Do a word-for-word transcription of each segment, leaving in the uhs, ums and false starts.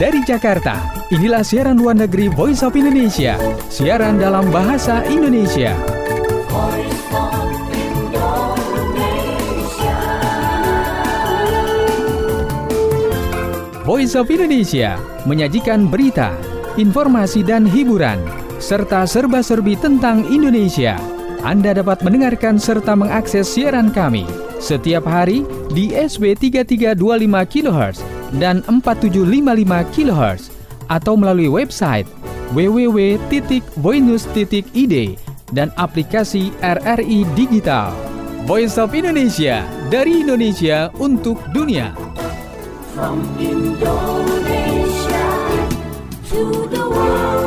Dari Jakarta, inilah siaran luar negeri Voice of Indonesia, siaran dalam bahasa Indonesia. Voice of Indonesia. Voice of Indonesia menyajikan berita, informasi dan hiburan, serta serba-serbi tentang Indonesia. Anda dapat mendengarkan serta mengakses siaran kami setiap hari di S B tiga tiga dua lima kilohertz dan empat tujuh lima lima kilohertz atau melalui website w w w titik voinews titik i d dan aplikasi R R I Digital. Voice of Indonesia, dari Indonesia untuk dunia. From Indonesia to the world.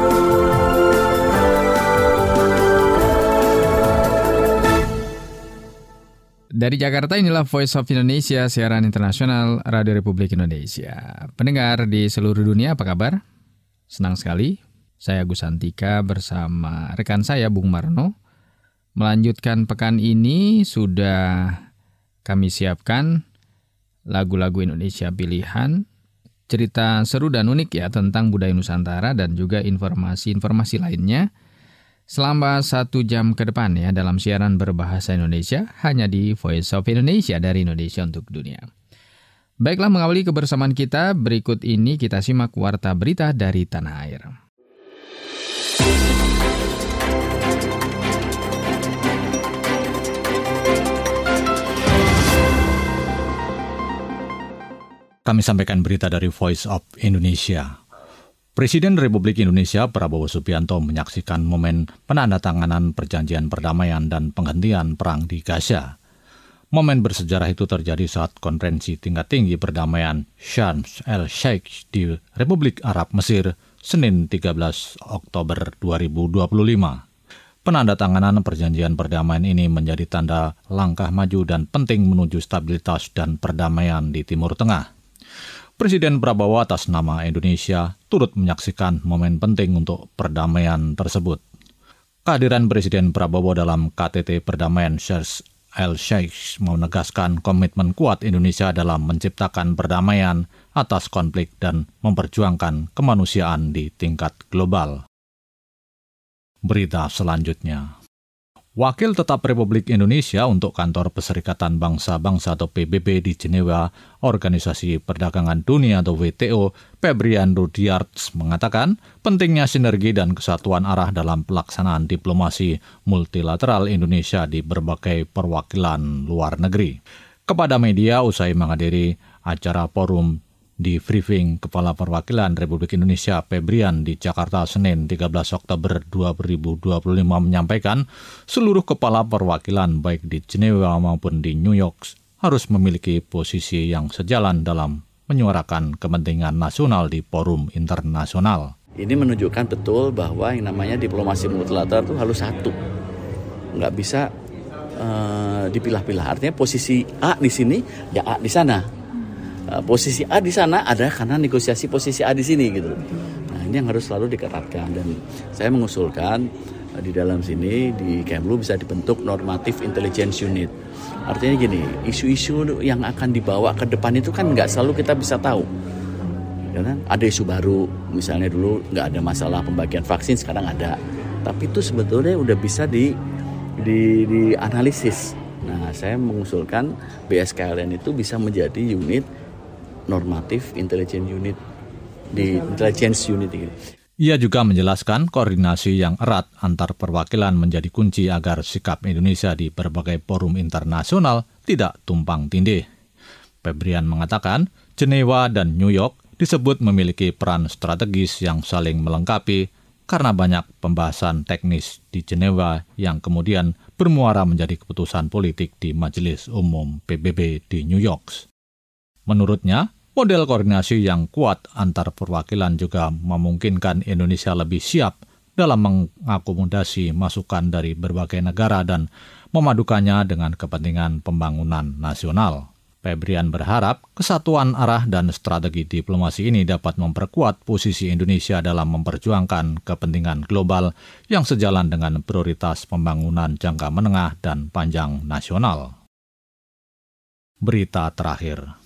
Dari Jakarta, inilah Voice of Indonesia, siaran internasional Radio Republik Indonesia. Pendengar di seluruh dunia, apa kabar? Senang sekali, saya Agus Antika bersama rekan saya Bung Marno. Melanjutkan pekan ini sudah kami siapkan lagu-lagu Indonesia pilihan, cerita seru dan unik ya tentang budaya Nusantara dan juga informasi-informasi lainnya. Selama satu jam ke depan ya dalam siaran berbahasa Indonesia hanya di Voice of Indonesia, dari Indonesia untuk dunia. Baiklah, mengawali kebersamaan kita, berikut ini kita simak warta berita dari tanah air. Kami sampaikan berita dari Voice of Indonesia. Presiden Republik Indonesia Prabowo Subianto menyaksikan momen penandatanganan perjanjian perdamaian dan penghentian perang di Gaza. Momen bersejarah itu terjadi saat konferensi tingkat tinggi perdamaian Sharm el-Sheikh di Republik Arab Mesir, Senin tiga belas Oktober dua ribu dua puluh lima. Penandatanganan perjanjian perdamaian ini menjadi tanda langkah maju dan penting menuju stabilitas dan perdamaian di Timur Tengah. Presiden Prabowo atas nama Indonesia turut menyaksikan momen penting untuk perdamaian tersebut. Kehadiran Presiden Prabowo dalam K T T Perdamaian Sharm el-Sheikh menegaskan komitmen kuat Indonesia dalam menciptakan perdamaian atas konflik dan memperjuangkan kemanusiaan di tingkat global. Berita selanjutnya. Wakil Tetap Republik Indonesia untuk Kantor Perserikatan Bangsa-Bangsa atau P B B di Jenewa, Organisasi Perdagangan Dunia atau W T O, Febrian Rudyarts mengatakan pentingnya sinergi dan kesatuan arah dalam pelaksanaan diplomasi multilateral Indonesia di berbagai perwakilan luar negeri. Kepada media usai menghadiri acara forum di briefing Kepala Perwakilan Republik Indonesia Febrian di Jakarta Senin tiga belas Oktober dua ribu dua puluh lima menyampaikan seluruh kepala perwakilan baik di Jenewa maupun di New York harus memiliki posisi yang sejalan dalam menyuarakan kepentingan nasional di forum internasional. Ini menunjukkan betul bahwa yang namanya diplomasi multilateral itu harus satu, nggak bisa uh, dipilah-pilah. Artinya posisi A di sini ya A di sana. Posisi A di sana ada karena negosiasi posisi A di sini gitu. Nah, ini yang harus selalu diketatkan dan saya mengusulkan di dalam sini di Kemlu bisa dibentuk normative intelligence unit. Artinya gini, isu-isu yang akan dibawa ke depan itu kan nggak selalu kita bisa tahu. Ya kan? Ada isu baru, misalnya dulu nggak ada masalah pembagian vaksin, sekarang ada. Tapi itu sebetulnya udah bisa di di dianalisis. Nah, saya mengusulkan B S K L N itu bisa menjadi unit normatif intelligence unit di intelligence unit ini. Ia juga menjelaskan koordinasi yang erat antar perwakilan menjadi kunci agar sikap Indonesia di berbagai forum internasional tidak tumpang tindih. Febrian mengatakan, Jenewa dan New York disebut memiliki peran strategis yang saling melengkapi karena banyak pembahasan teknis di Jenewa yang kemudian bermuara menjadi keputusan politik di Majelis Umum P B B di New York. Menurutnya, model koordinasi yang kuat antar perwakilan juga memungkinkan Indonesia lebih siap dalam mengakomodasi masukan dari berbagai negara dan memadukannya dengan kepentingan pembangunan nasional. Febrian berharap kesatuan arah dan strategi diplomasi ini dapat memperkuat posisi Indonesia dalam memperjuangkan kepentingan global yang sejalan dengan prioritas pembangunan jangka menengah dan panjang nasional. Berita terakhir.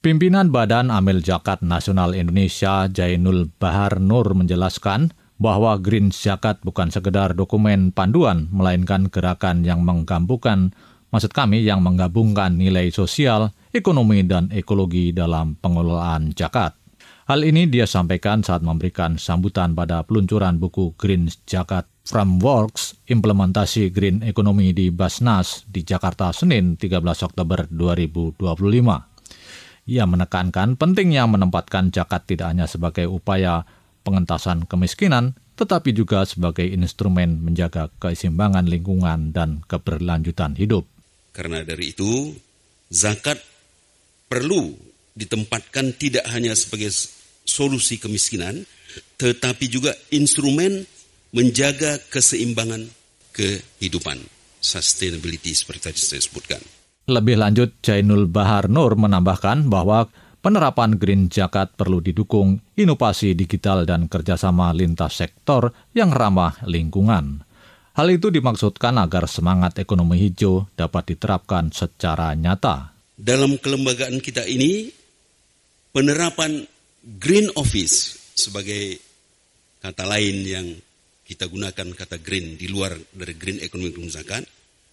Pimpinan Badan Amil Zakat Nasional Indonesia Jainul Bahar Nur menjelaskan bahwa Green Zakat bukan sekedar dokumen panduan, melainkan gerakan yang menggabungkan, maksud kami yang menggabungkan nilai sosial, ekonomi, dan ekologi dalam pengelolaan zakat. Hal ini dia sampaikan saat memberikan sambutan pada peluncuran buku Green Zakat Frameworks Implementasi Green Economy di Basnas di Jakarta Senin tiga belas Oktober dua ribu dua puluh lima. Ia menekankan pentingnya menempatkan zakat tidak hanya sebagai upaya pengentasan kemiskinan, tetapi juga sebagai instrumen menjaga keseimbangan lingkungan dan keberlanjutan hidup. Karena dari itu, zakat perlu ditempatkan tidak hanya sebagai solusi kemiskinan, tetapi juga instrumen menjaga keseimbangan kehidupan. Sustainability seperti tadi saya sebutkan. Lebih lanjut, Jainul Bahar Nur menambahkan bahwa penerapan Green Zakat perlu didukung inovasi digital dan kerjasama lintas sektor yang ramah lingkungan. Hal itu dimaksudkan agar semangat ekonomi hijau dapat diterapkan secara nyata. Dalam kelembagaan kita ini, penerapan Green Office sebagai kata lain yang kita gunakan kata green di luar dari green economy green zakat,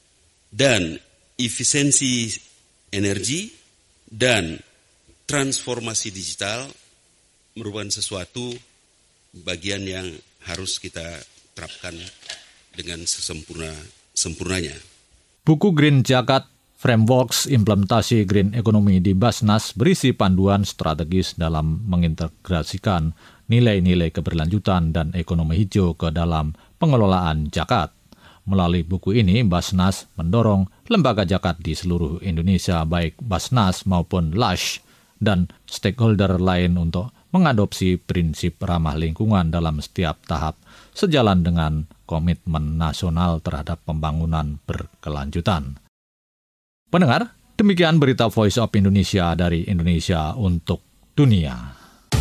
dan efisiensi energi dan transformasi digital merupakan sesuatu bagian yang harus kita terapkan dengan sesempurna sempurnanya. Buku Green Zakat Frameworks Implementasi Green Economy di Basnas berisi panduan strategis dalam mengintegrasikan nilai-nilai keberlanjutan dan ekonomi hijau ke dalam pengelolaan zakat. Melalui buku ini, Basnas mendorong lembaga zakat di seluruh Indonesia, baik Basnas maupun Lush, dan stakeholder lain untuk mengadopsi prinsip ramah lingkungan dalam setiap tahap, sejalan dengan komitmen nasional terhadap pembangunan berkelanjutan. Pendengar, demikian berita Voice of Indonesia dari Indonesia untuk dunia.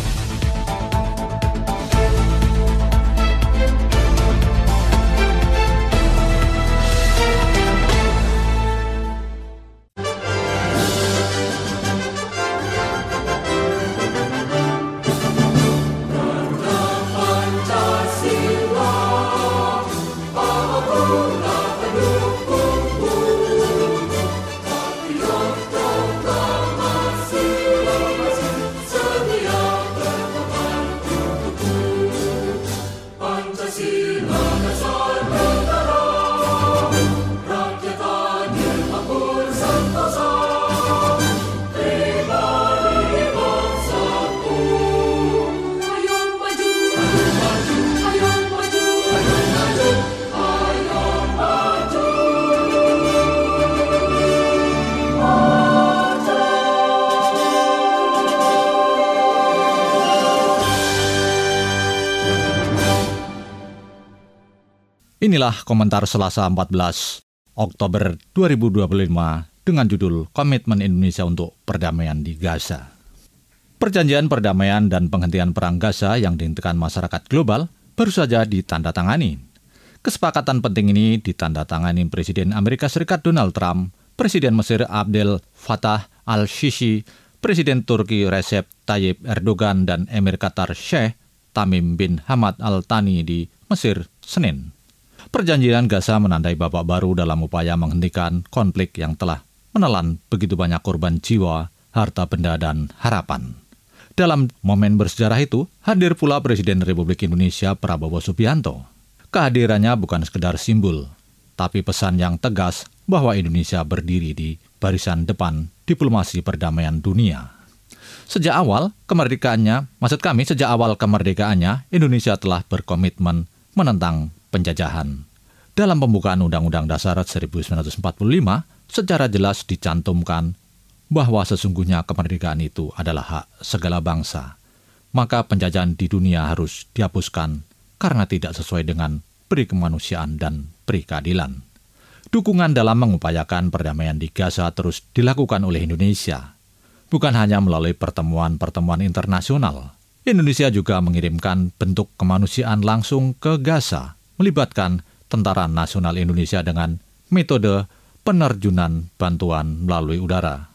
Inilah komentar Selasa empat belas Oktober dua ribu dua puluh lima dengan judul Komitmen Indonesia untuk Perdamaian di Gaza. Perjanjian perdamaian dan penghentian perang Gaza yang dihentikan masyarakat global baru saja ditandatangani. Kesepakatan penting ini ditandatangani Presiden Amerika Serikat Donald Trump, Presiden Mesir Abdel Fattah al-Sisi, Presiden Turki Recep Tayyip Erdogan, dan Emir Qatar Sheikh Tamim bin Hamad Al Thani di Mesir Senin. Perjanjian Gaza menandai babak baru dalam upaya menghentikan konflik yang telah menelan begitu banyak korban jiwa, harta benda, dan harapan. Dalam momen bersejarah itu, hadir pula Presiden Republik Indonesia Prabowo Subianto. Kehadirannya bukan sekedar simbol, tapi pesan yang tegas bahwa Indonesia berdiri di barisan depan diplomasi perdamaian dunia. Sejak awal kemerdekaannya, maksud kami sejak awal kemerdekaannya, Indonesia telah berkomitmen menentang penjajahan. Dalam pembukaan Undang-Undang Dasar seribu sembilan ratus empat puluh lima, secara jelas dicantumkan bahwa sesungguhnya kemerdekaan itu adalah hak segala bangsa. Maka penjajahan di dunia harus dihapuskan karena tidak sesuai dengan peri kemanusiaan dan peri keadilan. Dukungan dalam mengupayakan perdamaian di Gaza terus dilakukan oleh Indonesia. Bukan hanya melalui pertemuan-pertemuan internasional, Indonesia juga mengirimkan bentuk kemanusiaan langsung ke Gaza, melibatkan Tentara Nasional Indonesia dengan metode penerjunan bantuan melalui udara.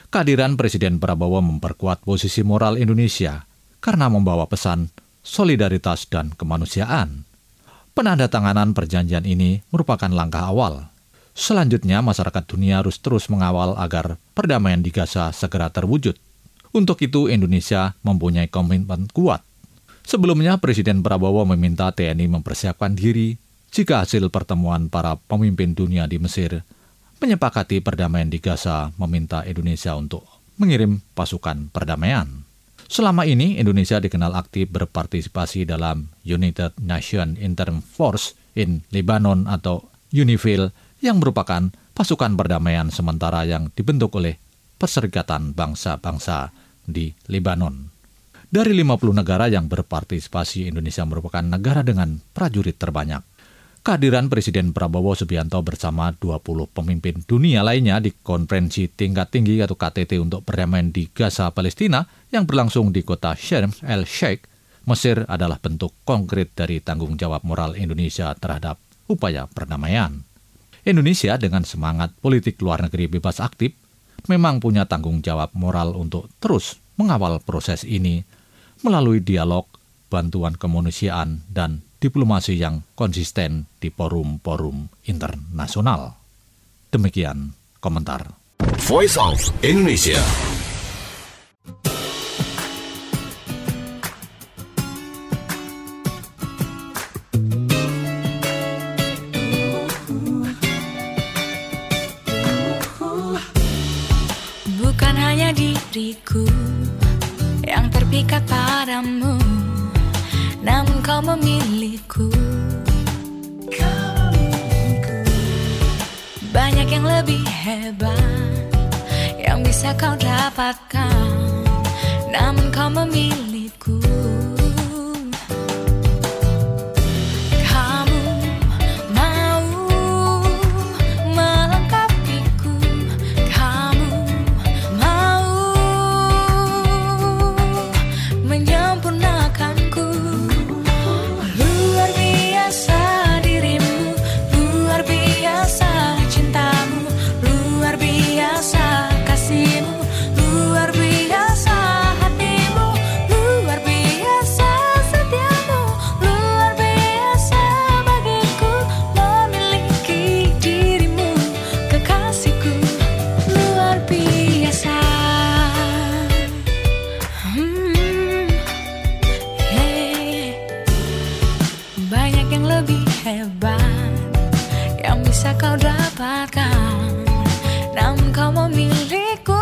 Kehadiran Presiden Prabowo memperkuat posisi moral Indonesia karena membawa pesan solidaritas dan kemanusiaan. Penandatanganan perjanjian ini merupakan langkah awal. Selanjutnya, masyarakat dunia harus terus mengawal agar perdamaian di Gaza segera terwujud. Untuk itu, Indonesia mempunyai komitmen kuat. Sebelumnya, Presiden Prabowo meminta T N I mempersiapkan diri jika hasil pertemuan para pemimpin dunia di Mesir menyepakati perdamaian di Gaza, meminta Indonesia untuk mengirim pasukan perdamaian. Selama ini, Indonesia dikenal aktif berpartisipasi dalam United Nations Interim Force in Lebanon atau UNIFIL yang merupakan pasukan perdamaian sementara yang dibentuk oleh Perserikatan Bangsa-Bangsa di Lebanon. Dari lima puluh negara yang berpartisipasi, Indonesia merupakan negara dengan prajurit terbanyak. Kehadiran Presiden Prabowo Subianto bersama dua puluh pemimpin dunia lainnya di konferensi tingkat tinggi atau K T T untuk perdamaian di Gaza, Palestina yang berlangsung di kota Sharm el-Sheikh, Mesir adalah bentuk konkret dari tanggung jawab moral Indonesia terhadap upaya perdamaian. Indonesia dengan semangat politik luar negeri bebas aktif memang punya tanggung jawab moral untuk terus mengawal proses ini melalui dialog, bantuan kemanusiaan, dan diplomasi yang konsisten di forum-forum internasional. Demikian komentar. Voice of Indonesia. Bukan hanya diriku yang terpikat padamu, namun kau memilihku. Banyak yang lebih hebat yang bisa kau dapatkan, namun kau memilihku. Kamu mau melengkapiku, kamu mau menyempurnakanku. Luar biasa dirimu, luar biasa cintamu, luar biasa kasihmu, luar biasa hatimu, luar biasa setiamu, luar biasa bagiku memiliki dirimu, kekasihku, luar biasa. Hmm, hey. Banyak yang lebih hebat yang bisa kau dapatkan, namun kau memilihku.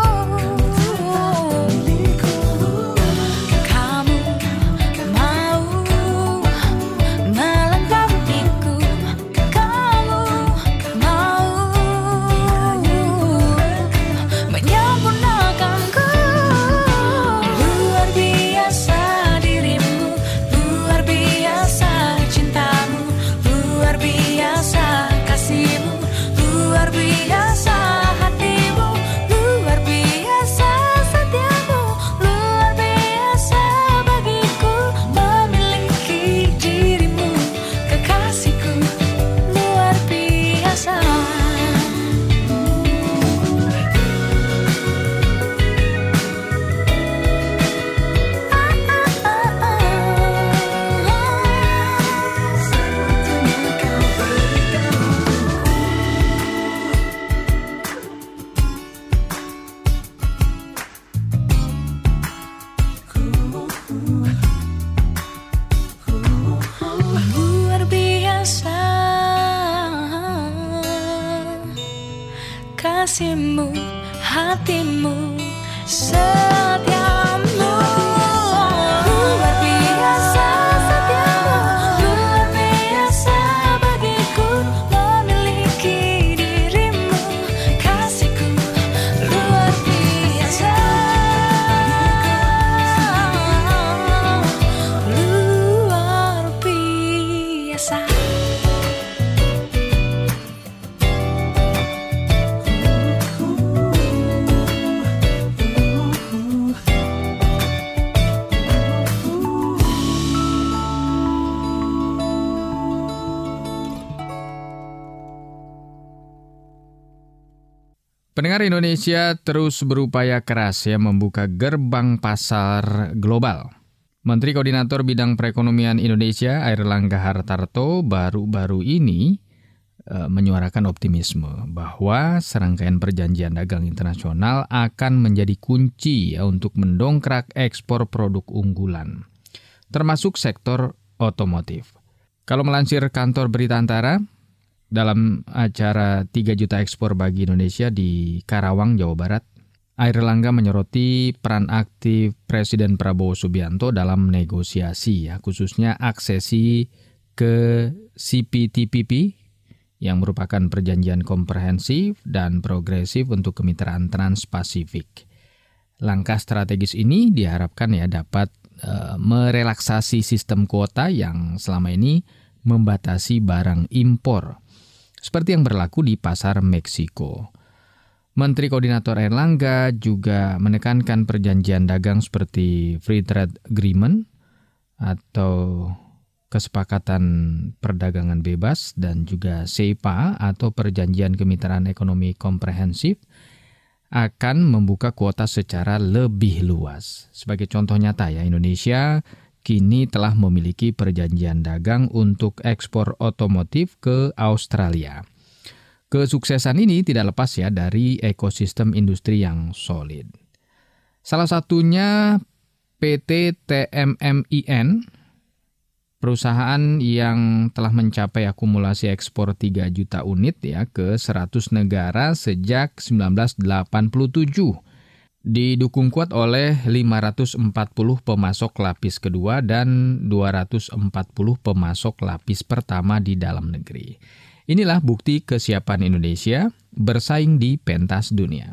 Kamu mau melengkapiku, kamu mau menyempurnakanku. Luar biasa dirimu, luar biasa cintamu, luar biasa kasihmu, luar biasa hatimu, luar biasa setiamu, luar biasa bagiku memiliki dirimu, kekasihku, luar biasa. Luar biasa kasihmu, hatimu, setiamu. Luar biasa setiamu, luar biasa bagiku memiliki dirimu, kasihku, luar biasa. Luar biasa. Pendengar, Indonesia terus berupaya keras ya membuka gerbang pasar global. Menteri Koordinator Bidang Perekonomian Indonesia Airlangga Hartarto baru-baru ini e, menyuarakan optimisme bahwa serangkaian perjanjian dagang internasional akan menjadi kunci ya untuk mendongkrak ekspor produk unggulan, termasuk sektor otomotif. Kalau melansir kantor berita Antara, dalam acara tiga juta ekspor bagi Indonesia di Karawang, Jawa Barat, Airlangga menyoroti peran aktif Presiden Prabowo Subianto dalam negosiasi, ya, khususnya aksesi ke C P T P P yang merupakan perjanjian komprehensif dan progresif untuk kemitraan Trans-Pasifik. Langkah strategis ini diharapkan ya dapat e, merelaksasi sistem kuota yang selama ini membatasi barang impor, seperti yang berlaku di pasar Meksiko. Menteri Koordinator Airlangga juga menekankan perjanjian dagang seperti Free Trade Agreement atau Kesepakatan Perdagangan Bebas dan juga C E P A atau Perjanjian Kemitraan Ekonomi Komprehensif akan membuka kuota secara lebih luas. Sebagai contoh nyata ya, Indonesia kini telah memiliki perjanjian dagang untuk ekspor otomotif ke Australia. Kesuksesan ini tidak lepas ya dari ekosistem industri yang solid. Salah satunya P T T M M I N, perusahaan yang telah mencapai akumulasi ekspor tiga juta unit ya ke seratus negara sejak seribu sembilan ratus delapan puluh tujuh. Didukung kuat oleh lima ratus empat puluh pemasok lapis kedua dan dua ratus empat puluh pemasok lapis pertama di dalam negeri. Inilah bukti kesiapan Indonesia bersaing di pentas dunia.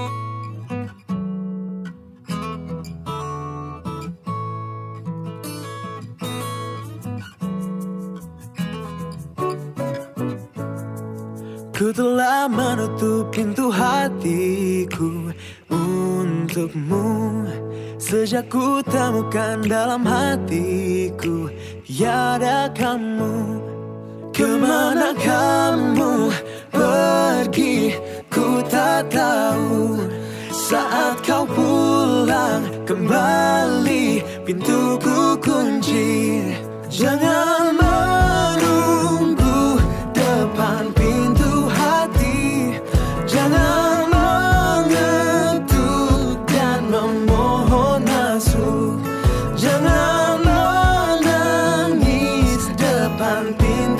Ku telah menutup pintu hatiku untukmu sejak ku temukan dalam hatiku tiada kamu. Kemana kamu pergi, ku tak tahu. Saat kau pulang kembali, pintuku kunci. Jangan menunggu depan pintu hati. Jangan mengetuk dan memohon masuk. Jangan menangis depan pintu.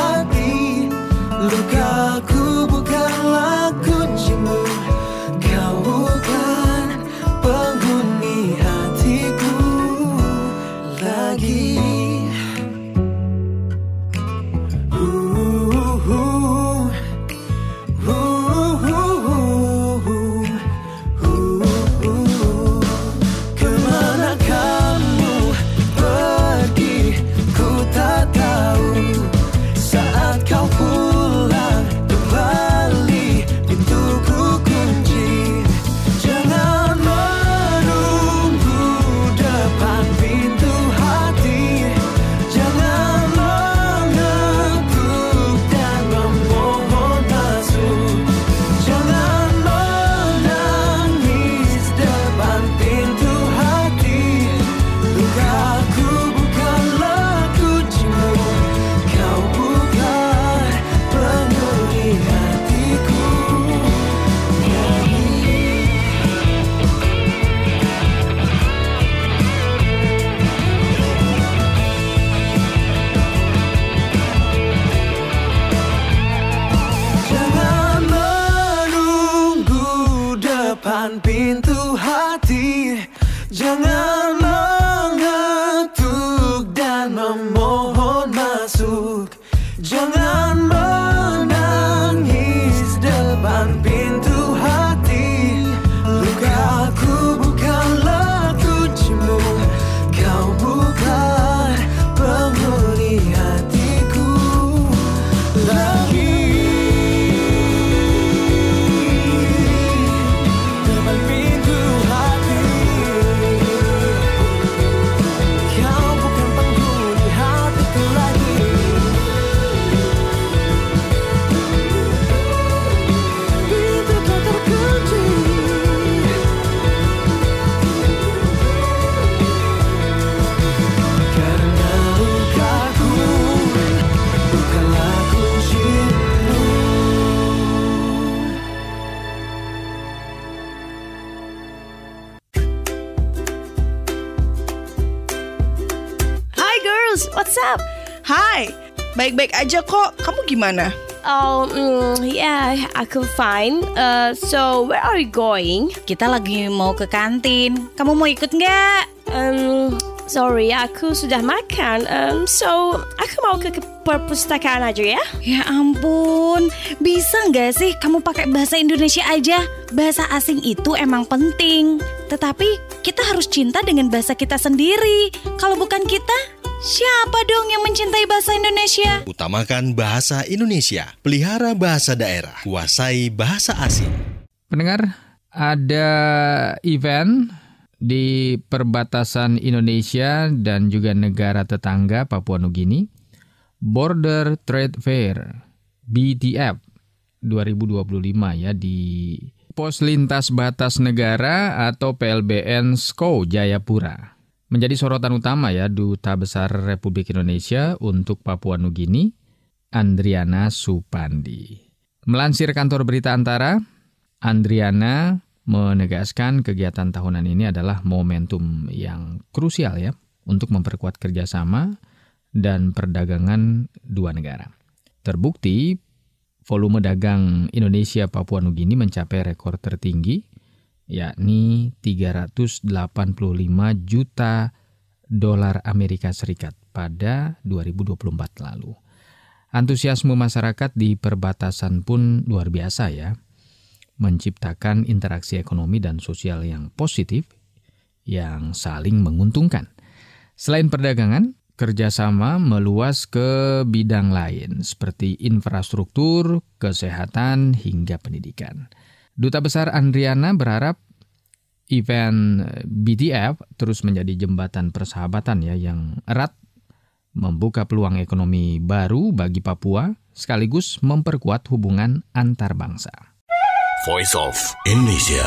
Lukaku bukanlah kuncimu, kau bukan penghuni hatiku lagi. Uh, uh, uh, uh, uh, uh, uh. Kemana kamu pergi, ku tak tahu. Saat kau pulang kembali, pintuku kunci. Jangan menunggu depan pintu hati. Jangan mengetuk dan memohon masuk. Jangan menangis depan pintu hati. Lukaku bukanlah kuncimu, kau bukan penghuni hatiku lagi. Jangan menunggu depan pintu hati. Jangan mengetuk dan memohon masuk. Jangan menangis depan pintu hati. Lukaku bukanlah kuncimu, kau bukan penghuni hatiku lagi. Depan pintu hati. Hai, baik-baik aja kok. Kamu gimana? Oh, mm, yeah, aku fine. Uh, so, where are you going? Kita lagi mau ke kantin. Kamu mau ikut nggak? Um, sorry, aku sudah makan. Um, so, aku mau ke, ke perpustakaan aja ya. Ya ampun, bisa nggak sih kamu pakai bahasa Indonesia aja? Bahasa asing itu emang penting. Tetapi kita harus cinta dengan bahasa kita sendiri. Kalau bukan kita, siapa dong yang mencintai bahasa Indonesia? Utamakan bahasa Indonesia, pelihara bahasa daerah, kuasai bahasa asing. Pendengar, ada event di perbatasan Indonesia dan juga negara tetangga Papua Nugini, Border Trade Fair B T F dua ribu dua puluh lima ya di Pos Lintas Batas Negara atau P L B N S C O Jayapura. Menjadi sorotan utama ya Duta Besar Republik Indonesia untuk Papua Nugini, Andriana Supandi. Melansir kantor berita Antara, Andriana menegaskan kegiatan tahunan ini adalah momentum yang krusial ya untuk memperkuat kerjasama dan perdagangan dua negara. Terbukti, volume dagang Indonesia Papua Nugini mencapai rekor tertinggi, yakni tiga ratus delapan puluh lima juta dolar Amerika Serikat pada dua ribu dua puluh empat lalu. Antusiasme masyarakat di perbatasan pun luar biasa ya, menciptakan interaksi ekonomi dan sosial yang positif yang saling menguntungkan. Selain perdagangan, kerjasama meluas ke bidang lain seperti infrastruktur, kesehatan, hingga pendidikan. Duta Besar Andriana berharap event B T F terus menjadi jembatan persahabatan ya yang erat, membuka peluang ekonomi baru bagi Papua, sekaligus memperkuat hubungan antar bangsa. Voice of Indonesia.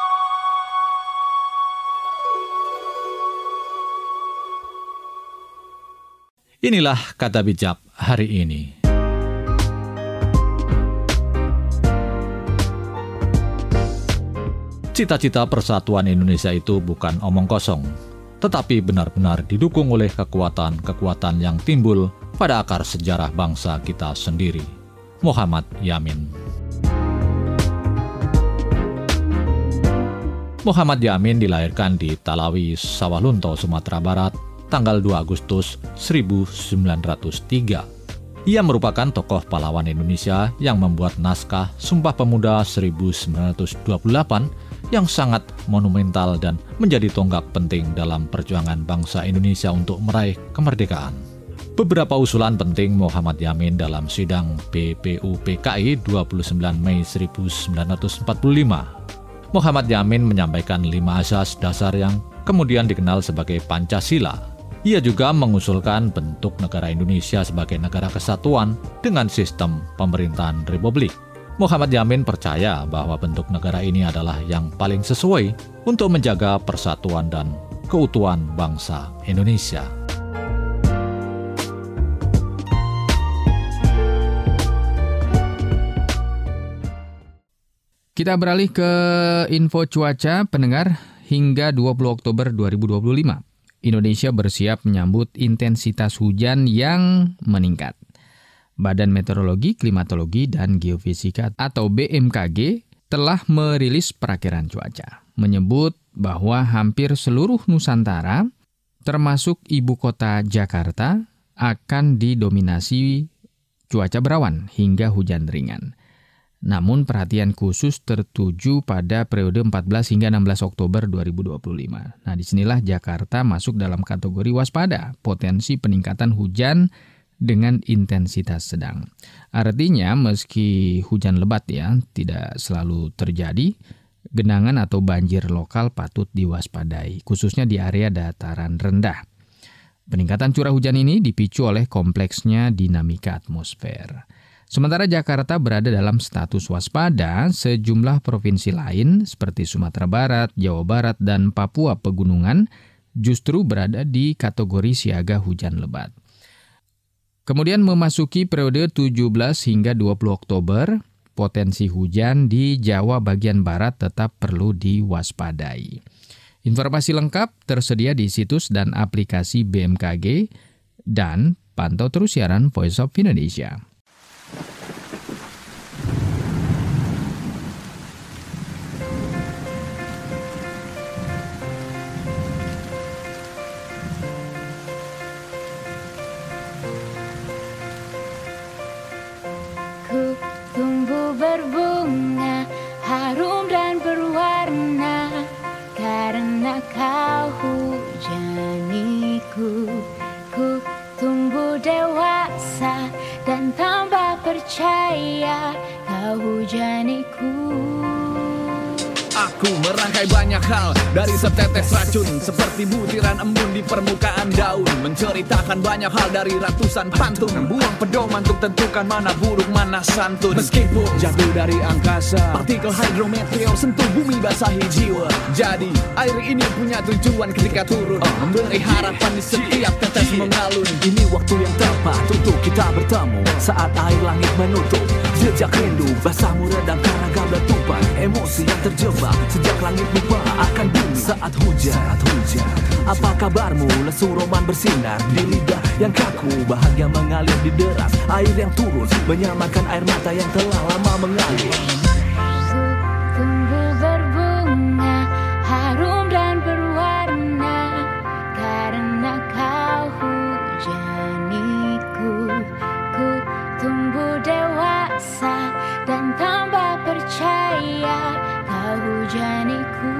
Inilah kata bijak hari ini. Cita-cita persatuan Indonesia itu bukan omong kosong, tetapi benar-benar didukung oleh kekuatan-kekuatan yang timbul pada akar sejarah bangsa kita sendiri. Muhammad Yamin. Muhammad Yamin dilahirkan di Talawi, Sawalunto, Sumatera Barat, tanggal dua Agustus seribu sembilan ratus tiga. Ia merupakan tokoh pahlawan Indonesia yang membuat naskah Sumpah Pemuda seribu sembilan ratus dua puluh delapan yang sangat monumental dan menjadi tonggak penting dalam perjuangan bangsa Indonesia untuk meraih kemerdekaan. Beberapa usulan penting Muhammad Yamin dalam sidang B P U P K I dua puluh sembilan Mei seribu sembilan ratus empat puluh lima. Muhammad Yamin menyampaikan lima asas dasar yang kemudian dikenal sebagai Pancasila. Ia juga mengusulkan bentuk negara Indonesia sebagai negara kesatuan dengan sistem pemerintahan republik. Muhammad Yamin percaya bahwa bentuk negara ini adalah yang paling sesuai untuk menjaga persatuan dan keutuhan bangsa Indonesia. Kita beralih ke info cuaca, pendengar. Hingga dua puluh Oktober dua ribu dua puluh lima, Indonesia bersiap menyambut intensitas hujan yang meningkat. Badan Meteorologi, Klimatologi, dan Geofisika atau B M K G telah merilis perakiraan cuaca, menyebut bahwa hampir seluruh Nusantara, termasuk ibu kota Jakarta, akan didominasi cuaca berawan hingga hujan ringan. Namun perhatian khusus tertuju pada periode empat belas hingga enam belas Oktober dua ribu dua puluh lima. Nah, disinilah Jakarta masuk dalam kategori waspada, potensi peningkatan hujan dengan intensitas sedang. Artinya meski hujan lebat ya tidak selalu terjadi, genangan atau banjir lokal patut diwaspadai, khususnya di area dataran rendah. Peningkatan curah hujan ini dipicu oleh kompleksnya dinamika atmosfer. Sementara Jakarta berada dalam status waspada, sejumlah provinsi lain seperti Sumatera Barat, Jawa Barat, dan Papua Pegunungan justru berada di kategori siaga hujan lebat. Kemudian memasuki periode tujuh belas hingga dua puluh Oktober, potensi hujan di Jawa bagian barat tetap perlu diwaspadai. Informasi lengkap tersedia di situs dan aplikasi B M K G dan Pantau terus siaran Voice of Indonesia. Ku tumbuh berbunga, harum dan berwarna, karena kau hujaniku. Ku tumbuh dewasa dan tambah percaya, kau hujaniku. Aku merangkai banyak hal dari setetes racun, seperti butiran embun di permukaan daun, menceritakan banyak hal dari ratusan pantun, buang pedoman untuk tentukan mana buruk mana santun. Meskipun jatuh dari angkasa, partikel hidrometeor sentuh bumi basahi jiwa. Jadi air ini punya tujuan ketika turun, memberi harapan di setiap tetes mengalun. Ini waktu yang tepat untuk kita bertemu, saat air langit menutup jejak rindu, basamu redam karena kau udah tumpah, emosi yang terjebak sejak langit lupa akan bumi saat hujan. Saat hujan. Apa kabarmu? Lesu roman bersinar di lidah yang kaku, bahagia mengalir di deras air yang turun, menyamakan air mata yang telah lama mengalir. Ku tumbuh berbunga, harum dan berwarna, karena kau hujaniku. Ku tumbuh dewasa dan tambah percaya, kau hujaniku.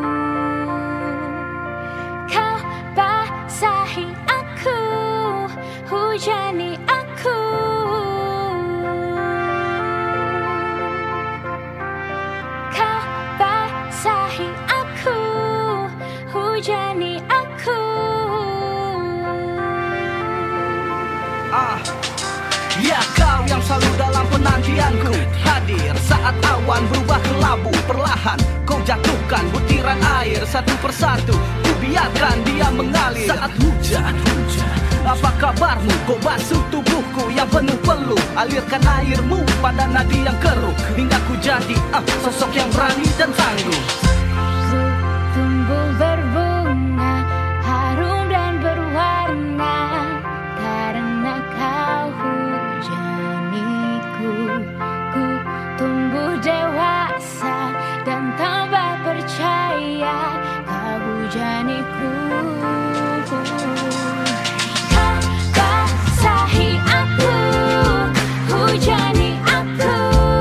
Kau basahi aku, hujani aku. Kau basahi aku, hujani aku. Ah, ya kau yang selalu dalam penantianku, hadir saat awan berubah kelabu. Perlahan kau jatuhkan butiran air satu persatu, ku biarkan dia mengalir. Saat hujan, hujan, apa kabarmu? Kau basuh tubuhku yang penuh peluh, alirkan airmu pada nadi yang keruh, hingga ku jadi ah, sosok yang berani dan tangguh. Ku tumbuh berbunga, harum dan berwarna, karena kau hujaniku. Ku tumbuh dewasa dan tambah percaya, kau hujaniku. Kau basahi aku, hujani aku.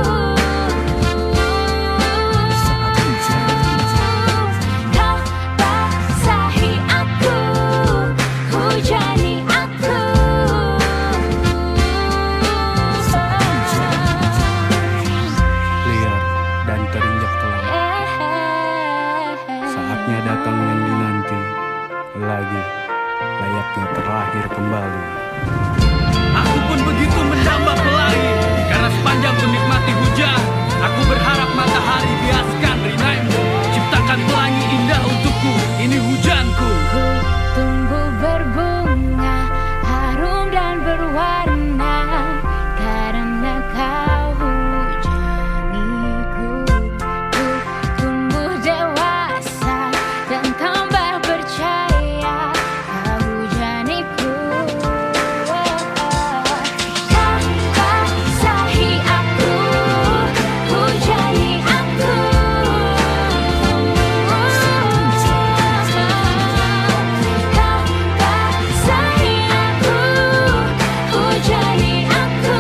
Kau basahi aku, hujani aku. Liar dan terinjak kelam, saatnya datang yang dinanti lagi, layaknya terakhir kembali. Aku pun begitu menambah pelangi, karena sepanjang ku nikmati hujan, aku berharap matahari biaskan rinaimu, ciptakan pelangi indah untukku, ini hujanku. Ku tumbuh berbunga, harum dan berwarna, karena kau hujaniku. Ku tumbuh dewasa dan tambah percaya, kau hujaniku. Kau basahi aku, hujani aku. Kau basahi aku, hujani aku.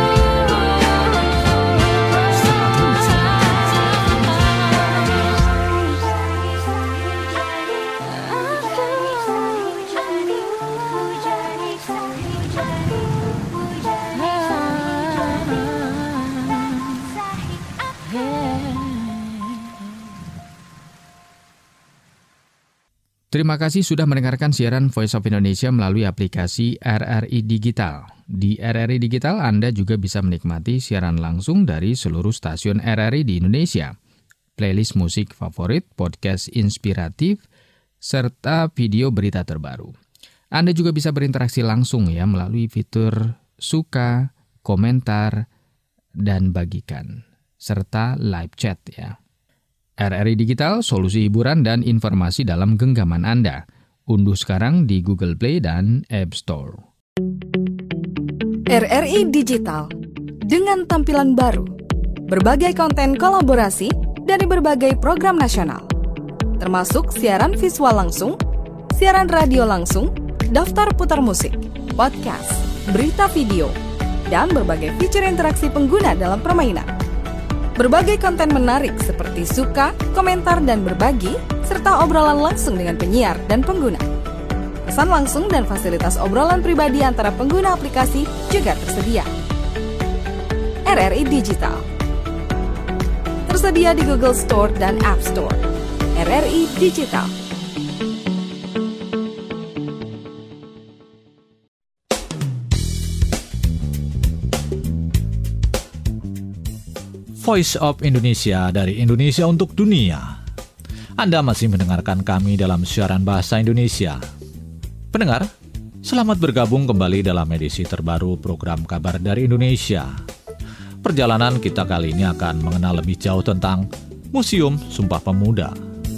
Terima kasih sudah mendengarkan siaran Voice of Indonesia melalui aplikasi R R I Digital. Di R R I Digital, Anda juga bisa menikmati siaran langsung dari seluruh stasiun R R I di Indonesia. Playlist musik favorit, podcast inspiratif, serta video berita terbaru. Anda juga bisa berinteraksi langsung ya melalui fitur suka, komentar, dan bagikan, serta live chat ya. R R I Digital, solusi hiburan dan informasi dalam genggaman Anda. Unduh sekarang di Google Play dan App Store. R R I Digital dengan tampilan baru, berbagai konten kolaborasi dari berbagai program nasional, termasuk siaran visual langsung, siaran radio langsung, daftar putar musik, podcast, berita video, dan berbagai fitur interaksi pengguna dalam permainan. Berbagai konten menarik seperti suka, komentar, dan berbagi, serta obrolan langsung dengan penyiar dan pengguna. Pesan langsung dan fasilitas obrolan pribadi antara pengguna aplikasi juga tersedia. R R I Digital tersedia di Google Store dan App Store. R R I Digital. Voice of Indonesia dari Indonesia untuk dunia. Anda masih mendengarkan kami dalam siaran bahasa Indonesia. Pendengar, selamat bergabung kembali dalam edisi terbaru program Kabar dari Indonesia. Perjalanan kita kali ini akan mengenal lebih jauh tentang Museum Sumpah Pemuda.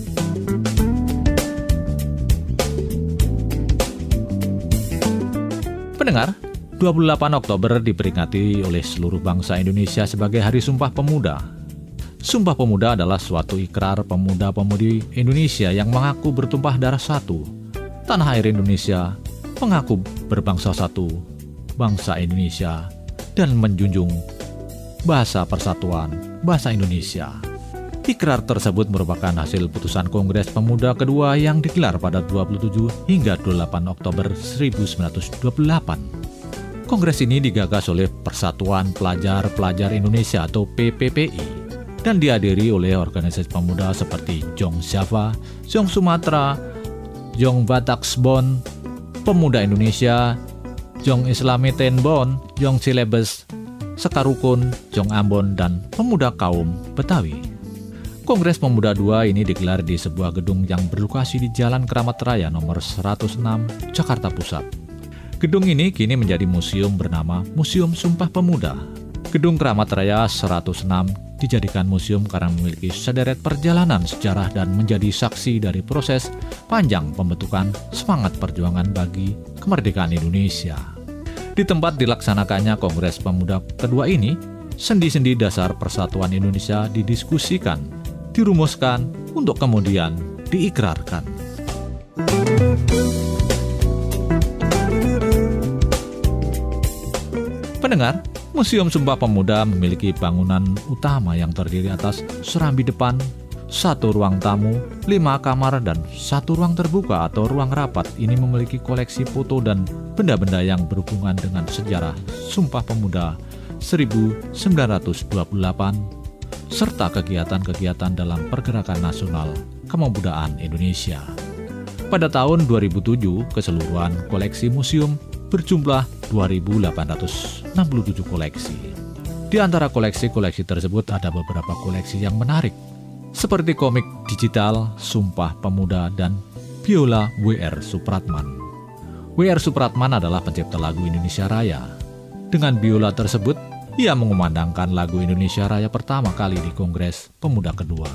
Pendengar, dua puluh delapan Oktober diperingati oleh seluruh bangsa Indonesia sebagai Hari Sumpah Pemuda. Sumpah Pemuda adalah suatu ikrar pemuda-pemudi Indonesia yang mengaku bertumpah darah satu. Tanah air Indonesia mengaku berbangsa satu, bangsa Indonesia, dan menjunjung bahasa persatuan, bahasa Indonesia. Ikrar tersebut merupakan hasil putusan Kongres Pemuda kedua yang digelar pada dua puluh tujuh hingga dua puluh delapan Oktober seribu sembilan ratus dua puluh delapan. Kongres ini digagas oleh Persatuan Pelajar-Pelajar Indonesia atau P P P I dan dihadiri oleh organisasi pemuda seperti Jong Java, Jong Sumatera, Jong Bataksbon, Pemuda Indonesia, Jong Islami Tenbon, Jong Cilebes, Sekarukun, Jong Ambon, dan Pemuda Kaum Betawi. Kongres Pemuda dua ini digelar di sebuah gedung yang berlokasi di Jalan Keramat Raya nomor seratus enam, Jakarta Pusat. Gedung ini kini menjadi museum bernama Museum Sumpah Pemuda. Gedung Keramat Raya seratus enam dijadikan museum karena memiliki sederet perjalanan sejarah dan menjadi saksi dari proses panjang pembentukan semangat perjuangan bagi kemerdekaan Indonesia. Di tempat dilaksanakannya Kongres Pemuda kedua ini, sendi-sendi dasar persatuan Indonesia didiskusikan, dirumuskan, untuk kemudian diikrarkan. Pendengar, Museum Sumpah Pemuda memiliki bangunan utama yang terdiri atas serambi depan, satu ruang tamu, lima kamar, dan satu ruang terbuka atau ruang rapat. Ini memiliki koleksi foto dan benda-benda yang berhubungan dengan sejarah Sumpah Pemuda seribu sembilan ratus dua puluh delapan, serta kegiatan-kegiatan dalam pergerakan nasional kepemudaan Indonesia. Pada tahun dua ribu tujuh, keseluruhan koleksi museum berjumlah dua ribu delapan ratus enam puluh tujuh koleksi. Di antara koleksi-koleksi tersebut ada beberapa koleksi yang menarik, seperti komik digital Sumpah Pemuda dan biola W R Supratman. W R Supratman adalah pencipta lagu Indonesia Raya. Dengan biola tersebut, ia mengumandangkan lagu Indonesia Raya pertama kali di Kongres Pemuda kedua.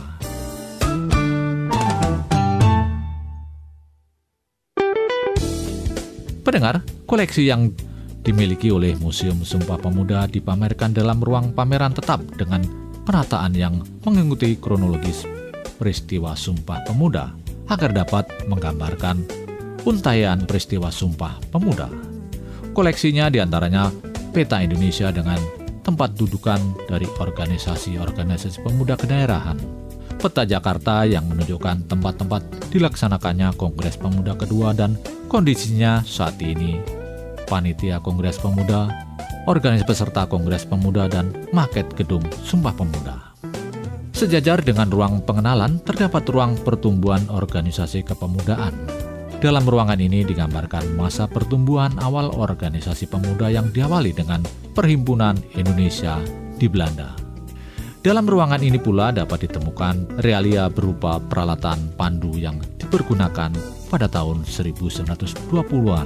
Pendengar, koleksi yang dimiliki oleh Museum Sumpah Pemuda dipamerkan dalam ruang pameran tetap dengan penataan yang mengikuti kronologis peristiwa Sumpah Pemuda agar dapat menggambarkan untaian peristiwa Sumpah Pemuda. Koleksinya diantaranya peta Indonesia dengan tempat dudukan dari organisasi-organisasi pemuda kedaerahan, peta Jakarta yang menunjukkan tempat-tempat dilaksanakannya Kongres Pemuda kedua dan kondisinya saat ini, panitia Kongres Pemuda, organisasi peserta Kongres Pemuda, dan maket gedung Sumpah Pemuda. Sejajar dengan ruang pengenalan, terdapat ruang pertumbuhan organisasi kepemudaan. Dalam ruangan ini digambarkan masa pertumbuhan awal organisasi pemuda yang diawali dengan Perhimpunan Indonesia di Belanda. Dalam ruangan ini pula dapat ditemukan realia berupa peralatan pandu yang dipergunakan pada tahun seribu sembilan ratus dua puluhan.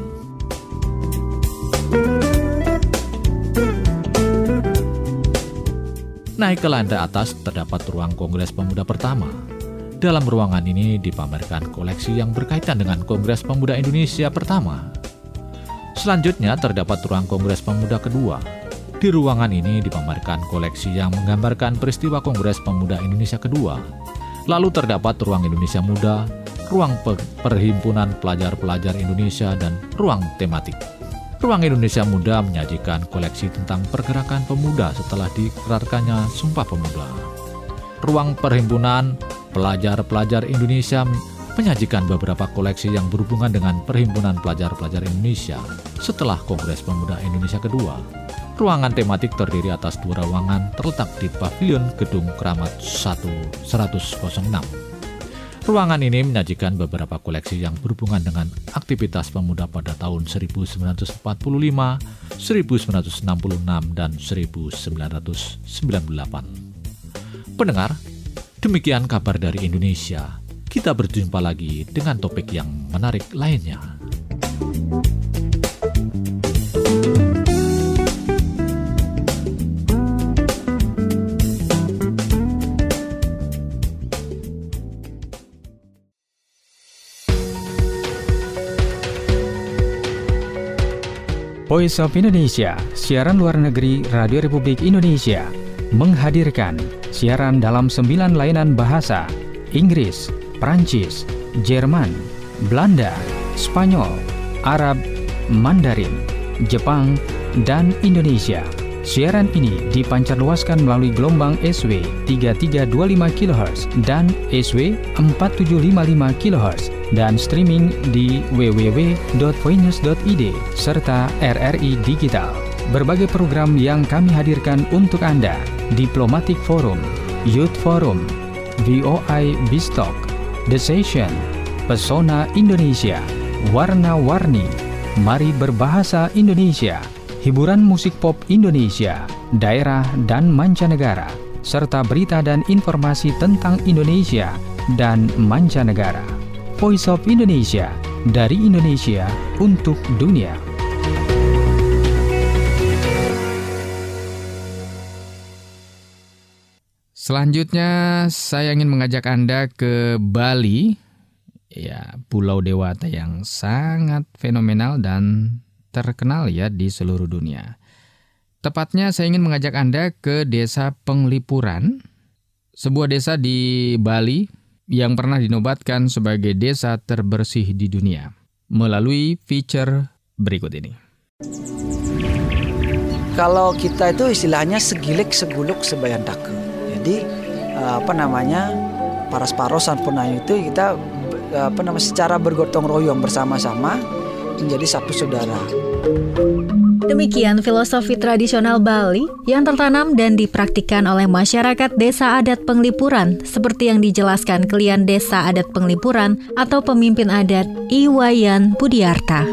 Naik ke lantai atas terdapat ruang Kongres Pemuda pertama. Dalam ruangan ini dipamerkan koleksi yang berkaitan dengan Kongres Pemuda Indonesia pertama. Selanjutnya terdapat ruang Kongres Pemuda kedua. Di ruangan ini dipamerkan koleksi yang menggambarkan peristiwa Kongres Pemuda Indonesia kedua. Lalu terdapat ruang Indonesia Muda, ruang pe- Perhimpunan Pelajar-Pelajar Indonesia, dan ruang tematik. Ruang Indonesia Muda menyajikan koleksi tentang pergerakan pemuda setelah dikerarkannya Sumpah Pemuda. Ruang Perhimpunan Pelajar-Pelajar Indonesia menyajikan beberapa koleksi yang berhubungan dengan Perhimpunan Pelajar-Pelajar Indonesia setelah Kongres Pemuda Indonesia kedua. Ruangan tematik terdiri atas dua ruangan terletak di Pavilion Gedung Keramat seratus enam. Ruangan ini menyajikan beberapa koleksi yang berhubungan dengan aktivitas pemuda pada tahun seribu sembilan ratus empat puluh lima, seribu sembilan ratus enam puluh enam, dan seribu sembilan ratus sembilan puluh delapan. Pendengar, demikian kabar dari Indonesia. Kita berjumpa lagi dengan topik yang menarik lainnya. Voice of Indonesia, siaran luar negeri Radio Republik Indonesia, menghadirkan siaran dalam sembilan layanan bahasa: Inggris, Prancis, Jerman, Belanda, Spanyol, Arab, Mandarin, Jepang, dan Indonesia. Siaran ini dipancarluaskan melalui gelombang S W tiga tiga dua lima kilohertz dan S W empat tujuh lima lima kilohertz dan streaming di w w w dot voinews dot i d serta R R I Digital. Berbagai program yang kami hadirkan untuk Anda: Diplomatic Forum, Youth Forum, V O I Bistalk, The Session, Pesona Indonesia, Warna-Warni, Mari Berbahasa Indonesia, hiburan musik pop Indonesia, daerah dan mancanegara, serta berita dan informasi tentang Indonesia dan mancanegara. Voice of Indonesia, dari Indonesia untuk dunia. Selanjutnya saya ingin mengajak Anda ke Bali, ya, Pulau Dewata yang sangat fenomenal dan terkenal ya di seluruh dunia. Tepatnya saya ingin mengajak Anda ke Desa Penglipuran, sebuah desa di Bali yang pernah dinobatkan sebagai desa terbersih di dunia melalui feature berikut ini. Kalau kita itu istilahnya segilik seguluk sebayan take. Jadi apa namanya, paras-paros sampurnayu itu kita apa namanya secara bergotong royong bersama-sama menjadi satu saudara. Demikian filosofi tradisional Bali yang tertanam dan dipraktikkan oleh masyarakat Desa Adat Penglipuran seperti yang dijelaskan Klien Desa Adat Penglipuran atau pemimpin adat Iwayan Budiarta.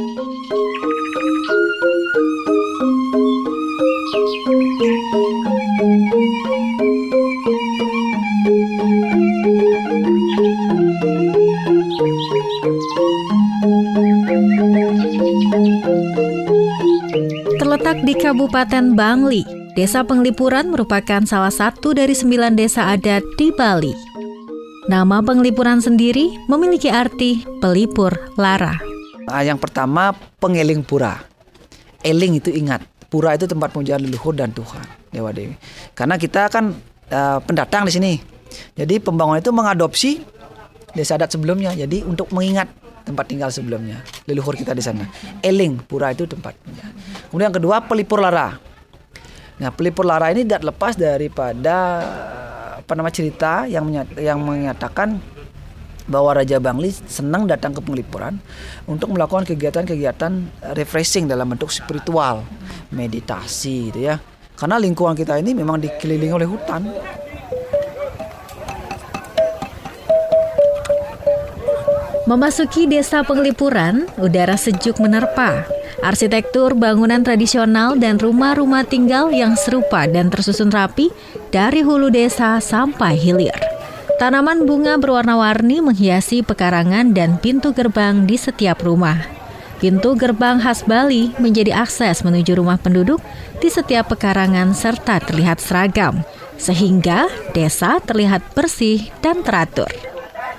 Terletak di Kabupaten Bangli, Desa Penglipuran merupakan salah satu dari sembilan desa adat di Bali. Nama Penglipuran sendiri memiliki arti pelipur lara. Nah, yang pertama pengeling pura. Eling itu ingat, pura itu tempat pemujaan leluhur dan Tuhan, Dewa Dewi. Karena kita kan uh, pendatang di sini. Jadi pembangunan itu mengadopsi desa adat sebelumnya. Jadi untuk mengingat tempat tinggal sebelumnya, leluhur kita di sana. Eling, pura itu tempatnya. Kemudian yang kedua, pelipur lara. Nah, pelipur lara ini tidak lepas daripada apa nama cerita yang menyat, yang menyatakan bahwa Raja Bangli senang datang ke Penglipuran untuk melakukan kegiatan-kegiatan refreshing dalam bentuk spiritual, meditasi gitu ya. Karena lingkungan kita ini memang dikelilingi oleh hutan. Memasuki Desa Penglipuran, udara sejuk menerpa. Arsitektur bangunan tradisional dan rumah-rumah tinggal yang serupa dan tersusun rapi dari hulu desa sampai hilir. Tanaman bunga berwarna-warni menghiasi pekarangan dan pintu gerbang di setiap rumah. Pintu gerbang khas Bali menjadi akses menuju rumah penduduk di setiap pekarangan serta terlihat seragam, sehingga desa terlihat bersih dan teratur.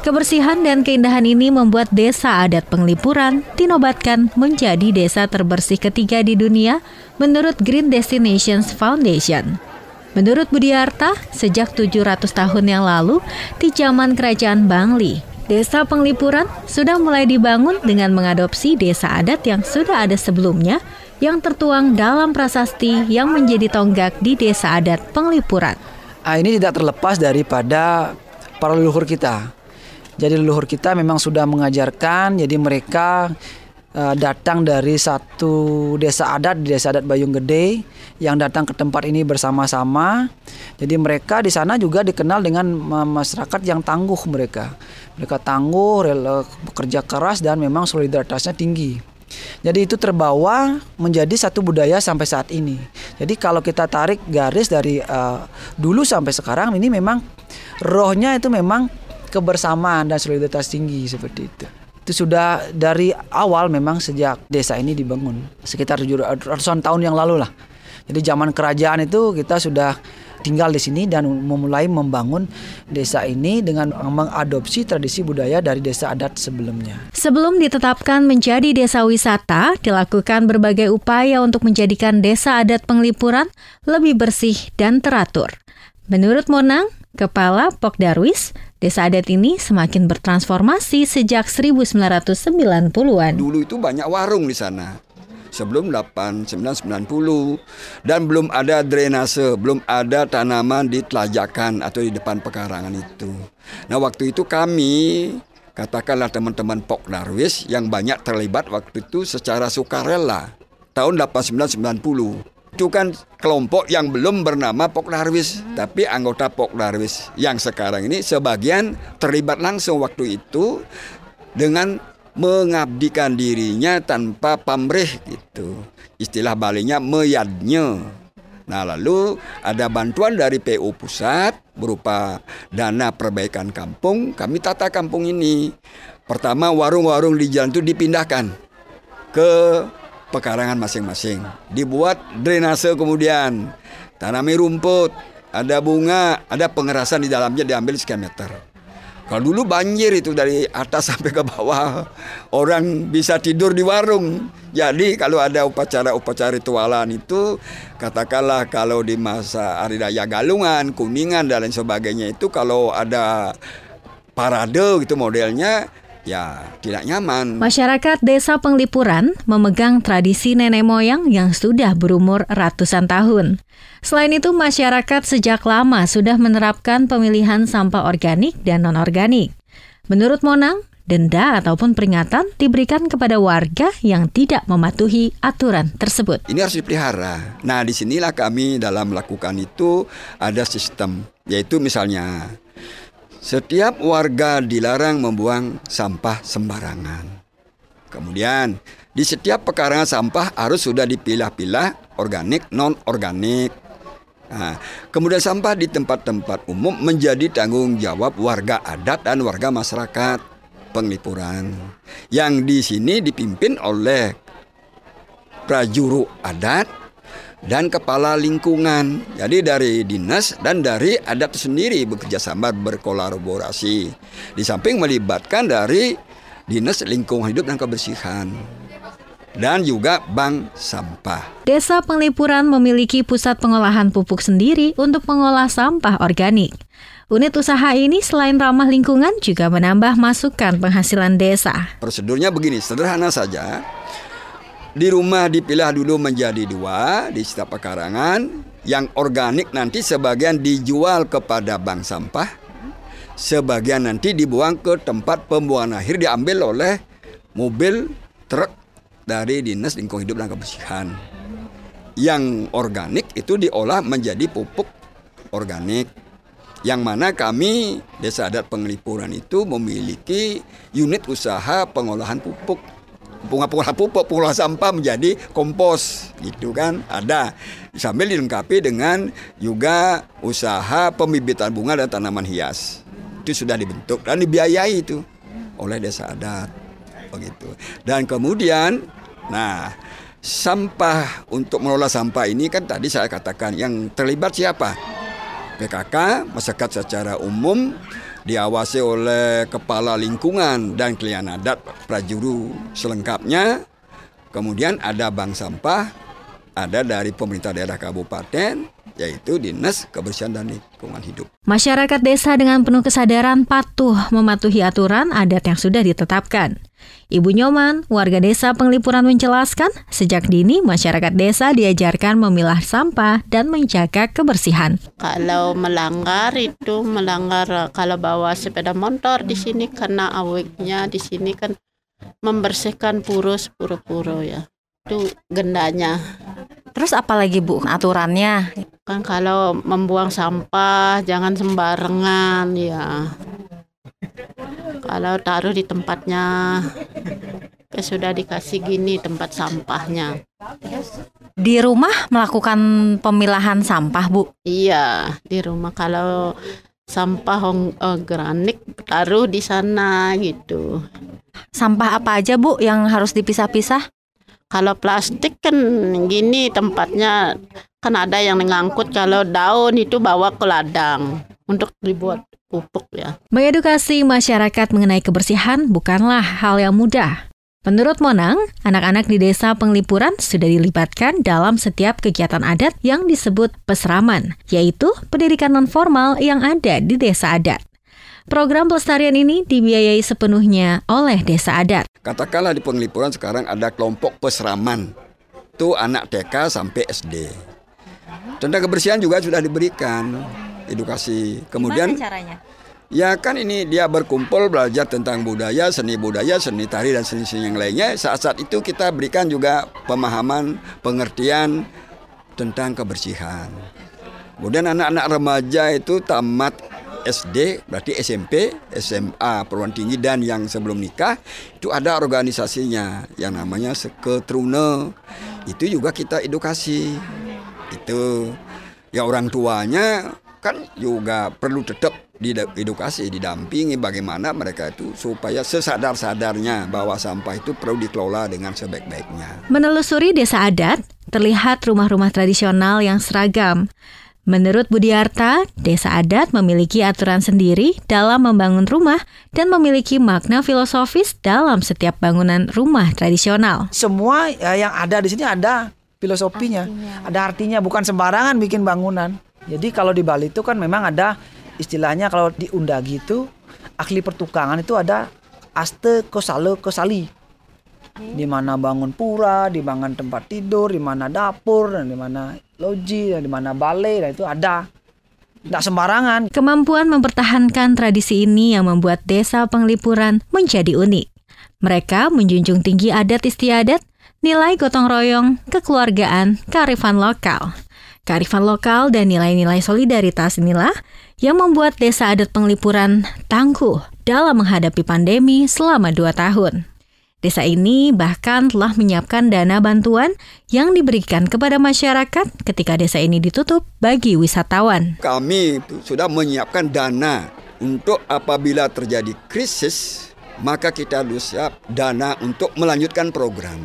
Kebersihan dan keindahan ini membuat Desa Adat Penglipuran dinobatkan menjadi desa terbersih ketiga di dunia menurut Green Destinations Foundation. Menurut Budiarta, sejak tujuh ratus tahun yang lalu di zaman Kerajaan Bangli, Desa Penglipuran sudah mulai dibangun dengan mengadopsi desa adat yang sudah ada sebelumnya yang tertuang dalam prasasti yang menjadi tonggak di Desa Adat Penglipuran. Ah, ini tidak terlepas daripada para leluhur kita. Jadi leluhur kita memang sudah mengajarkan, jadi mereka uh, datang dari satu desa adat, di Desa Adat Bayung Gede, yang datang ke tempat ini bersama-sama. Jadi mereka di sana juga dikenal dengan masyarakat yang tangguh mereka. Mereka tangguh, rela, bekerja keras dan memang solidaritasnya tinggi. Jadi itu terbawa menjadi satu budaya sampai saat ini. Jadi kalau kita tarik garis dari uh, dulu sampai sekarang, ini memang rohnya itu memang kebersamaan dan solidaritas tinggi seperti itu. Itu sudah dari awal memang sejak desa ini dibangun sekitar tujuh ratusan tahun yang lalu lah. Jadi zaman kerajaan itu kita sudah tinggal di sini dan memulai membangun desa ini dengan mengadopsi tradisi budaya dari desa adat sebelumnya. Sebelum ditetapkan menjadi desa wisata, dilakukan berbagai upaya untuk menjadikan Desa Adat Penglipuran lebih bersih dan teratur. Menurut Monang, Kepala Pok Darwis, desa adat ini semakin bertransformasi sejak seribu sembilan ratus sembilan puluhan. Dulu itu banyak warung di sana. Sebelum sembilan belas sembilan puluh dan belum ada drainase, belum ada tanaman di telajakan atau di depan pekarangan itu. Nah, waktu itu kami, katakanlah teman-teman Pok Darwis yang banyak terlibat waktu itu secara sukarela tahun sembilan belas sembilan puluh. Itu kan kelompok yang belum bernama Pok Darwis, tapi anggota Pok Darwis yang sekarang ini sebagian terlibat langsung waktu itu dengan mengabdikan dirinya tanpa pamrih gitu. Istilah Balinya meyadnya. Nah, lalu ada bantuan dari P U pusat berupa dana perbaikan kampung. Kami tata kampung ini. Pertama, warung-warung di jalan itu dipindahkan ke pekarangan masing-masing. Dibuat drainase kemudian. Tanami rumput, ada bunga, ada pengerasan di dalamnya diambil sekian meter. Kalau dulu banjir itu dari atas sampai ke bawah, orang bisa tidur di warung. Jadi kalau ada upacara-upacara ritualan itu, katakanlah kalau di masa Hari Raya Galungan, Kuningan dan lain sebagainya itu kalau ada parade gitu modelnya, ya tidak nyaman. Masyarakat Desa Penglipuran memegang tradisi nenek moyang yang sudah berumur ratusan tahun. Selain itu, masyarakat sejak lama sudah menerapkan pemilihan sampah organik dan non-organik. Menurut Monang, denda ataupun peringatan diberikan kepada warga yang tidak mematuhi aturan tersebut. Ini harus dipelihara. Nah, disinilah kami dalam melakukan itu ada sistem, yaitu misalnya setiap warga dilarang membuang sampah sembarangan. Kemudian di setiap pekarangan sampah harus sudah dipilah-pilah organik, non-organik. Nah, kemudian sampah di tempat-tempat umum menjadi tanggung jawab warga adat dan warga masyarakat Penglipuran. Yang di sini dipimpin oleh prajuru adat dan kepala lingkungan. Jadi dari dinas dan dari adat sendiri bekerja sama berkolaborasi. Di samping melibatkan dari dinas lingkungan hidup dan kebersihan. Dan juga bank sampah. Desa Penglipuran memiliki pusat pengolahan pupuk sendiri untuk mengolah sampah organik. Unit usaha ini selain ramah lingkungan juga menambah masukan penghasilan desa. Prosedurnya begini, sederhana saja. Di rumah dipilah dulu menjadi dua di setiap pekarangan. Yang organik nanti sebagian dijual kepada bank sampah. Sebagian nanti dibuang ke tempat pembuangan akhir, diambil oleh mobil truk dari Dinas Lingkungan Hidup dan Kebersihan. Yang organik itu diolah menjadi pupuk organik. Yang mana kami Desa Adat Penglipuran itu memiliki unit usaha pengolahan pupuk. Pengolahan pupuk, pengolahan sampah menjadi kompos, gitu kan, ada. Sambil dilengkapi dengan juga usaha pembibitan bunga dan tanaman hias. Itu sudah dibentuk dan dibiayai itu oleh Desa Adat. Begitu. Dan kemudian, nah, sampah untuk mengelola sampah ini kan tadi saya katakan yang terlibat siapa? P K K, masyarakat secara umum, diawasi oleh kepala lingkungan dan klien adat prajuru selengkapnya. Kemudian ada bank sampah, ada dari pemerintah daerah kabupaten, yaitu Dinas Kebersihan dan Lingkungan Hidup. Masyarakat desa dengan penuh kesadaran patuh mematuhi aturan adat yang sudah ditetapkan. Ibu Nyoman, warga desa Penglipuran menjelaskan, sejak dini masyarakat desa diajarkan memilah sampah dan menjaga kebersihan. Kalau melanggar itu melanggar kalau bawa sepeda motor di sini karena awiknya di sini kan membersihkan purus pura-pura ya. Itu gendanya. Terus apa lagi Bu aturannya? Kan kalau membuang sampah jangan sembarangan ya. Kalau taruh di tempatnya, ya sudah dikasih gini tempat sampahnya. Di rumah melakukan pemilahan sampah Bu? Iya, di rumah kalau sampah organik taruh di sana gitu. Sampah apa aja Bu yang harus dipisah-pisah? Kalau plastik kan gini tempatnya, kan ada yang ngangkut, kalau daun itu bawa ke ladang untuk dibuat pupuk ya. Mengedukasi masyarakat mengenai kebersihan bukanlah hal yang mudah. Menurut Monang, anak-anak di desa Penglipuran sudah dilibatkan dalam setiap kegiatan adat yang disebut peseraman, yaitu pendidikan non-formal yang ada di desa adat. Program pelestarian ini dibiayai sepenuhnya oleh desa adat. Katakanlah di Penglipuran sekarang ada kelompok peseraman, itu anak T K sampai S D. Tentang kebersihan juga sudah diberikan edukasi. Kemudian gimana caranya? Ya kan ini dia berkumpul belajar tentang budaya, seni budaya, seni tari dan seni-seni yang lainnya. Saat-saat itu kita berikan juga pemahaman, pengertian tentang kebersihan. Kemudian anak-anak remaja itu tamat S D, berarti S M P, S M A, perguruan tinggi dan yang sebelum nikah itu ada organisasinya yang namanya Seketrune. Itu juga kita edukasi. Itu ya orang tuanya kan juga perlu tetap diedukasi, didampingi bagaimana mereka itu supaya sesadar-sadarnya bahwa sampah itu perlu dikelola dengan sebaik-baiknya. Menelusuri desa adat, terlihat rumah-rumah tradisional yang seragam. Menurut Budiarta, desa adat memiliki aturan sendiri dalam membangun rumah dan memiliki makna filosofis dalam setiap bangunan rumah tradisional. Semua ya, yang ada di sini ada filosofinya, artinya. Ada artinya, bukan sembarangan bikin bangunan. Jadi kalau di Bali itu kan memang ada istilahnya, kalau di Undagi itu ahli pertukangan itu ada aste kosale kosali. Di mana bangun pura, di mana tempat tidur, di mana dapur, dan di mana loji, dan di mana balai, dan itu ada. Tidak sembarangan. Kemampuan mempertahankan tradisi ini yang membuat desa Penglipuran menjadi unik. Mereka menjunjung tinggi adat istiadat, nilai gotong royong, kekeluargaan, kearifan lokal. Kearifan lokal dan nilai-nilai solidaritas inilah yang membuat desa adat Penglipuran tangguh dalam menghadapi pandemi selama dua tahun. Desa ini bahkan telah menyiapkan dana bantuan yang diberikan kepada masyarakat ketika desa ini ditutup bagi wisatawan. Kami sudah menyiapkan dana untuk apabila terjadi krisis, maka kita harus siap dana untuk melanjutkan program.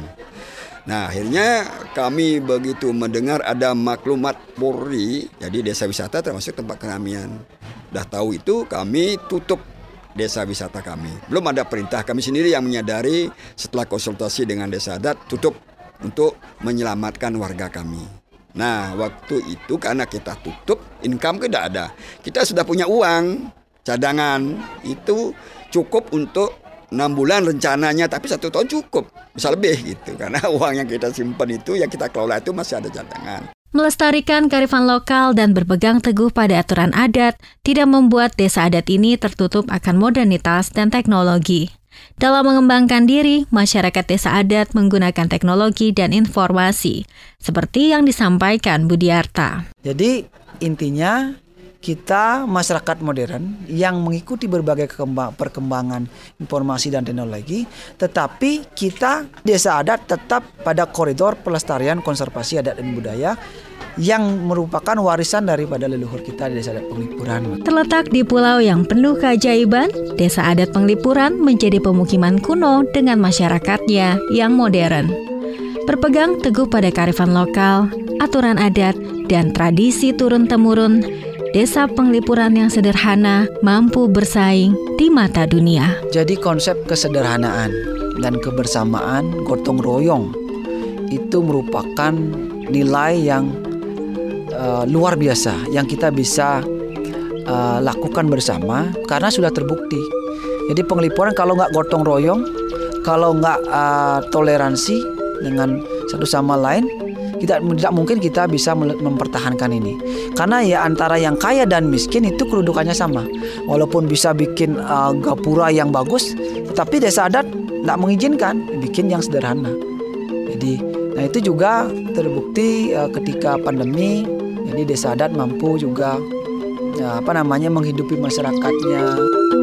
Nah, akhirnya kami begitu mendengar ada maklumat Polri, jadi desa wisata termasuk tempat keramaian. Dah tahu itu, kami tutup desa wisata kami. Belum ada perintah, kami sendiri yang menyadari setelah konsultasi dengan desa adat tutup untuk menyelamatkan warga kami. Nah, waktu itu karena kita tutup, income tidak ada. Kita sudah punya uang cadangan, itu cukup untuk enam bulan rencananya, tapi satu tahun cukup, bisa lebih gitu. Karena uang yang kita simpan itu, yang kita kelola itu masih ada cadangan. Melestarikan kearifan lokal dan berpegang teguh pada aturan adat tidak membuat desa adat ini tertutup akan modernitas dan teknologi. Dalam mengembangkan diri, masyarakat desa adat menggunakan teknologi dan informasi, seperti yang disampaikan Budiarta. Jadi intinya kita masyarakat modern yang mengikuti berbagai perkembangan informasi dan teknologi, tetapi kita desa adat tetap pada koridor pelestarian konservasi adat dan budaya yang merupakan warisan daripada leluhur kita di desa adat Penglipuran. Terletak di pulau yang penuh keajaiban, desa adat Penglipuran menjadi pemukiman kuno dengan masyarakatnya yang modern. Berpegang teguh pada kearifan lokal, aturan adat, dan tradisi turun-temurun, desa penglipuran yang sederhana mampu bersaing di mata dunia. Jadi konsep kesederhanaan dan kebersamaan gotong royong itu merupakan nilai yang uh, luar biasa yang kita bisa uh, lakukan bersama karena sudah terbukti. Jadi penglipuran kalau nggak gotong royong, kalau nggak uh, toleransi dengan satu sama lain, kita tidak mungkin kita bisa mempertahankan ini. Karena ya antara yang kaya dan miskin itu kedudukannya sama. Walaupun bisa bikin uh, gapura yang bagus, tetapi desa adat tidak mengizinkan bikin yang sederhana. Jadi, nah itu juga terbukti uh, ketika pandemi. Jadi desa adat mampu juga ya, apa namanya menghidupi masyarakatnya.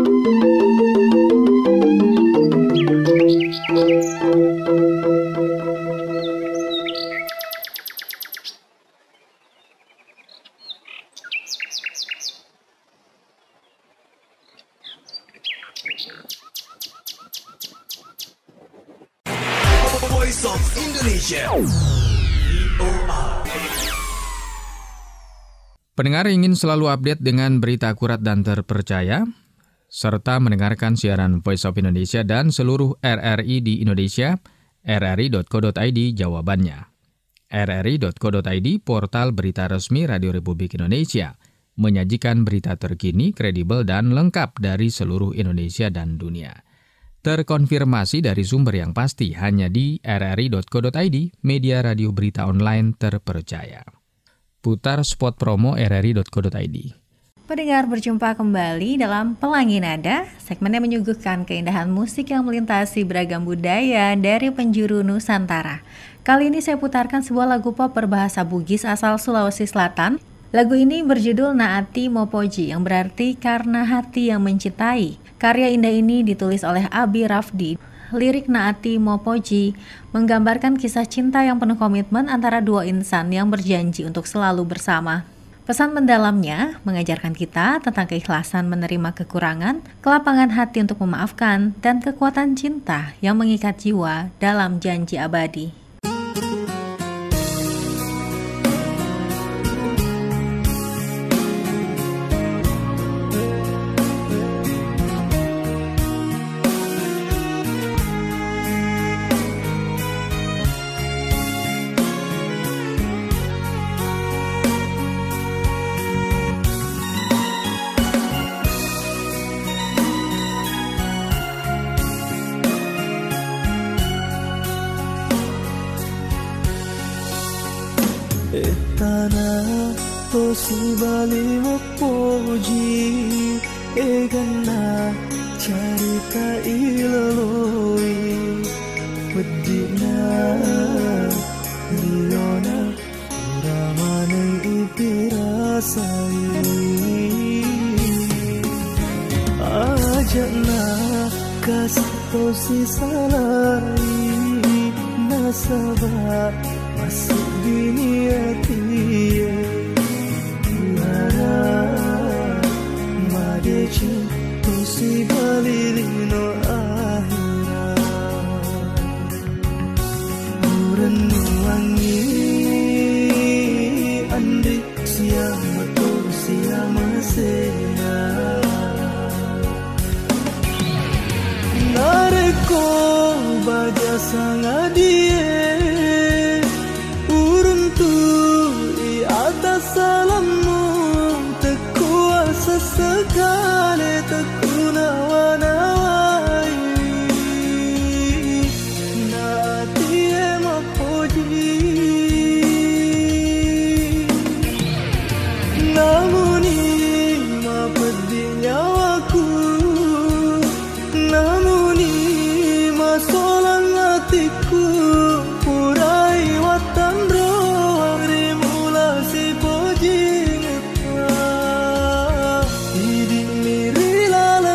Voice of Indonesia. Pendengar ingin selalu update dengan berita akurat dan terpercaya, serta mendengarkan siaran Voice of Indonesia dan seluruh R R I di Indonesia, r r i dot co dot i d jawabannya. r r i dot co dot i d, portal berita resmi Radio Republik Indonesia, menyajikan berita terkini, kredibel, dan lengkap dari seluruh Indonesia dan dunia. Terkonfirmasi dari sumber yang pasti hanya di r r i dot co dot i d, media radio berita online terpercaya. Putar spot promo r r i dot co dot i d. Pendengar, berjumpa kembali dalam Pelangi Nada, segmen yang menyuguhkan keindahan musik yang melintasi beragam budaya dari penjuru Nusantara. Kali ini saya putarkan sebuah lagu pop berbahasa Bugis asal Sulawesi Selatan. Lagu ini berjudul Naati Mopoji, yang berarti karena hati yang mencintai. Karya indah ini ditulis oleh Abi Rafdi. Lirik Naati Mopoji menggambarkan kisah cinta yang penuh komitmen antara dua insan yang berjanji untuk selalu bersama. Pesan mendalamnya mengajarkan kita tentang keikhlasan menerima kekurangan, kelapangan hati untuk memaafkan, dan kekuatan cinta yang mengikat jiwa dalam janji abadi. Tanah tosi bali mopoji egana carita ilaloi pedina liona uramane ipirasai ajana kas tosi salai nasaba masuk dunia dia Lara madeci tosi balirino ahira Murenu wangi andi siama to siama sea Nareko baja sangadie Salamu tekuasa segala tekunawanawai Naati mopoji namuni mapedi nyawaku namuni masolan hatiku purai watan la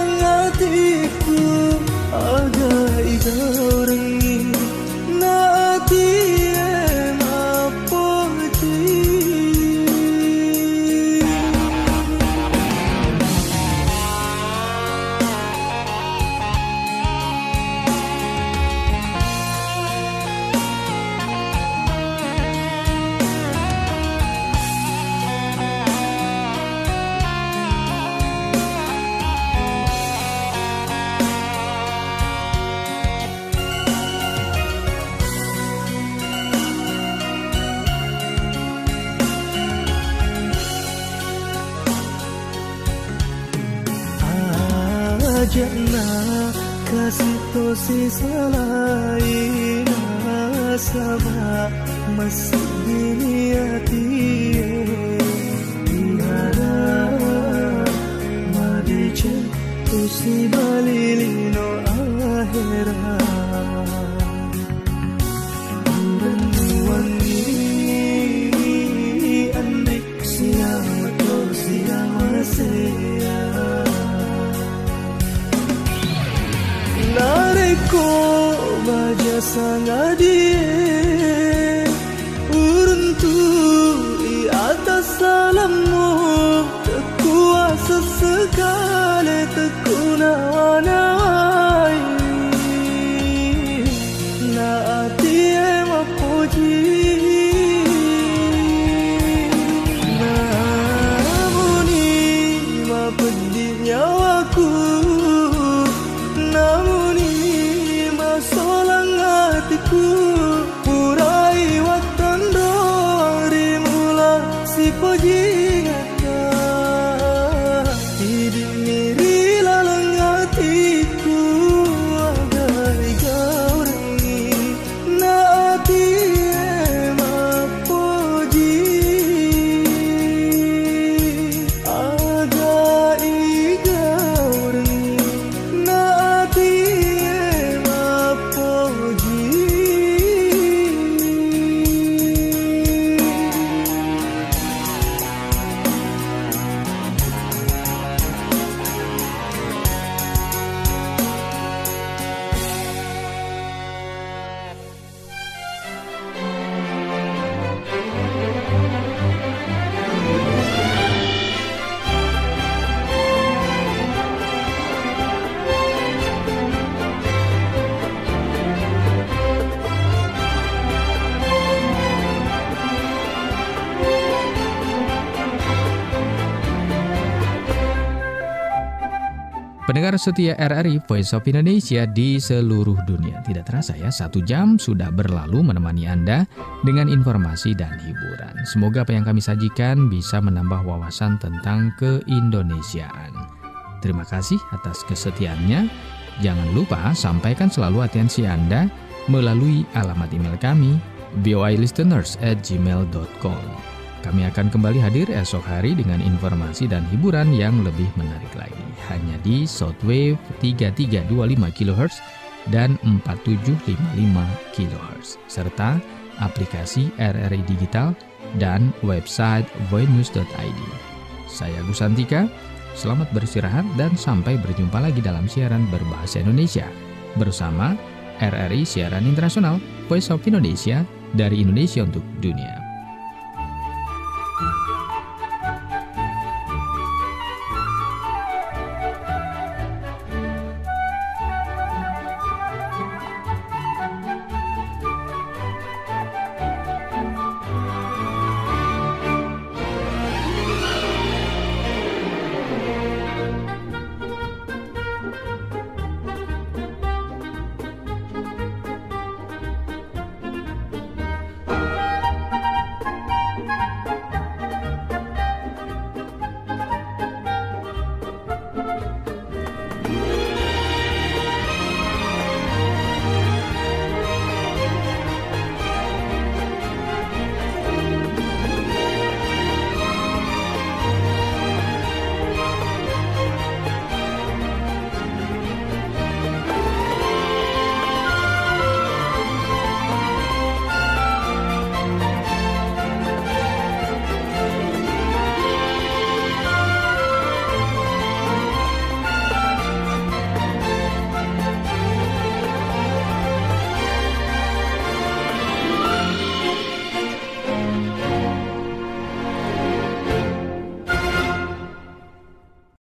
sajana kasih tosi salaina sama masih diniati ihara madicen tosi balilino ahera wangi andik siang tosi amasea nareko baja sangadie uruntu di atas salammu kuasa sekali tekunawanai naati emapuji namuni mapedi nyawaku purai watando rimula si pojingata idimiri lalangatiku agai gaurangi naati ema poji agai gaurangi naati ema poji. Pendengar setia R R I Voice of Indonesia di seluruh dunia. Tidak terasa ya, satu jam sudah berlalu menemani Anda dengan informasi dan hiburan. Semoga apa yang kami sajikan bisa menambah wawasan tentang keindonesiaan. Terima kasih atas kesetiaannya. Jangan lupa sampaikan selalu atensi Anda melalui alamat email kami v o i listeners at gmail dot com. Kami akan kembali hadir esok hari dengan informasi dan hiburan yang lebih menarik lagi. Hanya di Shortwave tiga tiga dua lima kilohertz dan empat tujuh lima lima kilohertz. Serta aplikasi R R I Digital dan website voinews dot i d. Saya Gus Santika, selamat beristirahat dan sampai berjumpa lagi dalam siaran berbahasa Indonesia. Bersama R R I Siaran Internasional Voice of Indonesia dari Indonesia untuk Dunia.